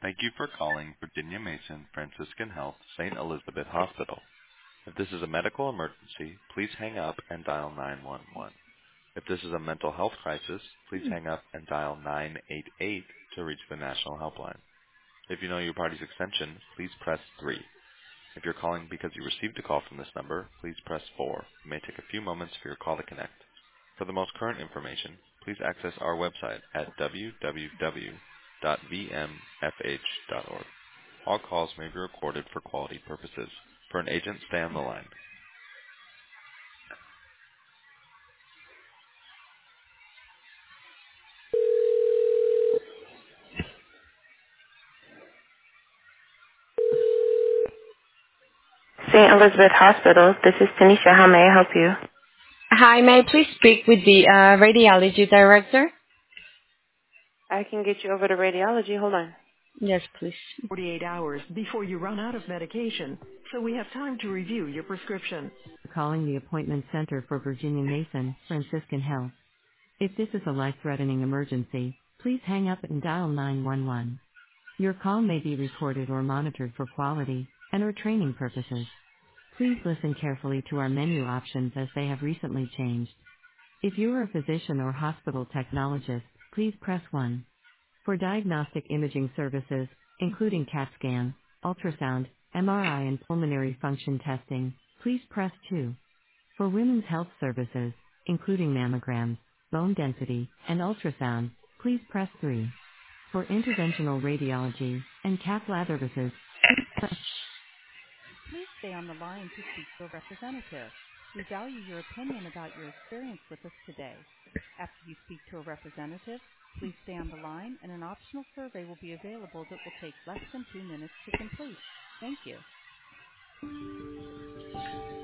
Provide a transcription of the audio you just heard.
Thank you for calling Virginia Mason Franciscan Health St. Elizabeth Hospital. If this is a medical emergency, please hang up and dial 911. If this is a mental health crisis, please hang up and dial 988 to reach the national helpline. If you know your party's extension, please press 3. If you're calling because you received a call from this number, please press 4. It may take a few moments for your call to connect. For the most current information, please access our website at www.vmfh.org. All calls may be recorded for quality purposes. For an agent, stay on the line. St. Elizabeth Hospital, this is Tanisha. How may I help you? Hi, may I please speak with the radiology director? I can get you over to radiology. Hold on. Yes, please. 48 hours before you run out of medication, so we have time to review your prescription. Calling the appointment center for Virginia Mason Franciscan Health. If this is a life-threatening emergency, please hang up and dial 911. Your call may be recorded or monitored for quality and/or training purposes. Please listen carefully to our menu options as they have recently changed. If you are a physician or hospital technologist, please press 1. For diagnostic imaging services, including CAT scan, ultrasound, MRI and pulmonary function testing, please press 2. For women's health services, including mammograms, bone density, and ultrasound, please press 3. For interventional radiology and cath lab services, please press. Please stay on the line to speak to a representative. We value your opinion about your experience with us today. After you speak to a representative, please stay on the line and an optional survey will be available that will take less than 2 minutes to complete. Thank you.